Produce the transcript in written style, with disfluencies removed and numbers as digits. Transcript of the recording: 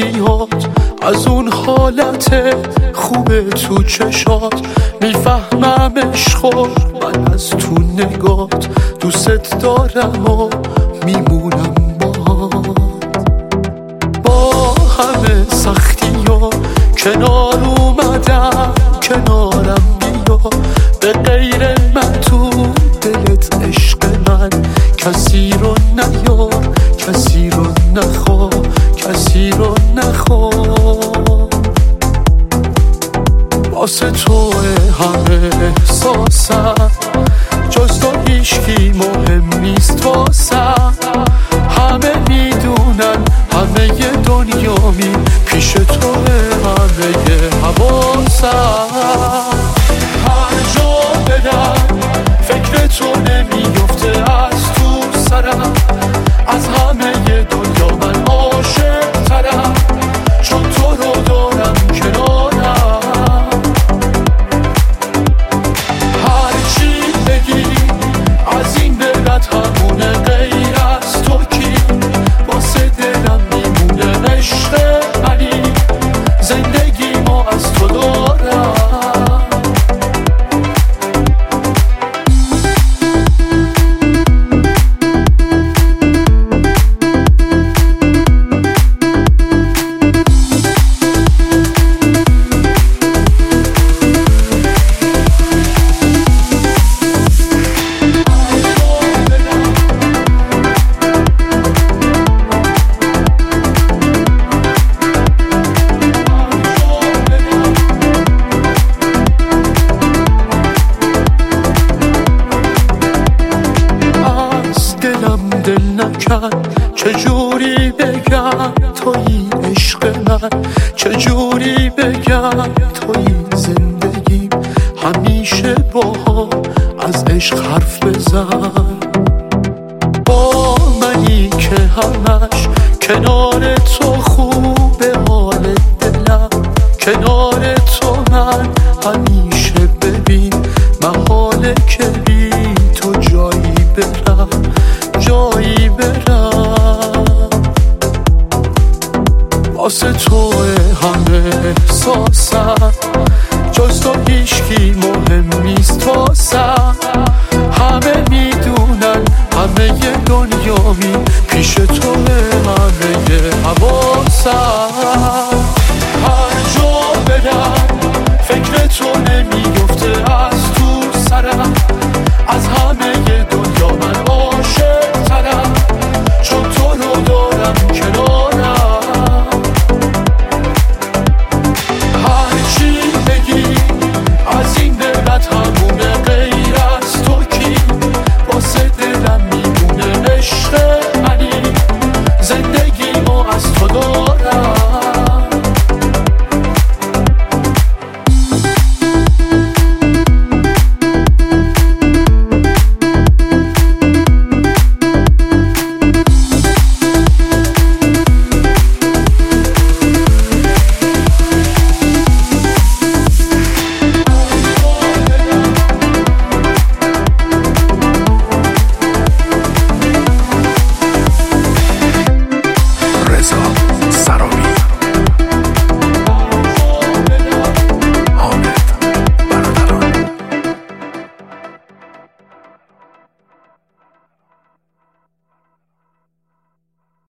میاد از اون حالت خوبه تو چشات. میفهمم عشقو من از تو نگات، دوست دارم و میمونم با همه سختی ها کنار اومدم، کنارم بیا. به غیر من تو دلت عشق من، کسی رو نیار، کسی رو نخوا، کسی رو نخوا. واسه تو همه احساسم، جز تو هیچکی مهم نیست واسم. همه میدونن همه دنیامی پیش تو، همه حواسم. هر جا برم فکر تو نمیفته از تو سرم. از همه دنیا من عاشق ترم، چون تو رو دارم کنارم. هرچی بگی از این بلد همونه، غیر از تو کی واسه دلم میمونه. عشق منی زندگی ما از تو دارم. دل نکن چجوری بگم تویی عشق من، چجوری بگم تویی زندگی. همیشه با از عشق حرف بزن، با منی که همش کنار تو خوبه حال دلم. کنار تو من همیشه ببین محاله که بی تو جایی برم، جایی برم. واسه تو همه احساسم، جز تو هیچکی مهم نیست واسم. همه میدونن همه دنیامی